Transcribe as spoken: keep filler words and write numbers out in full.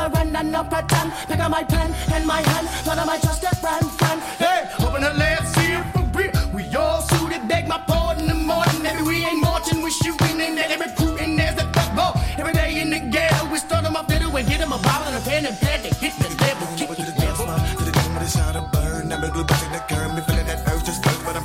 never run and no pretend. Pick up my pen in my hand, none of my trusted friend, friend. Hey, open her lips.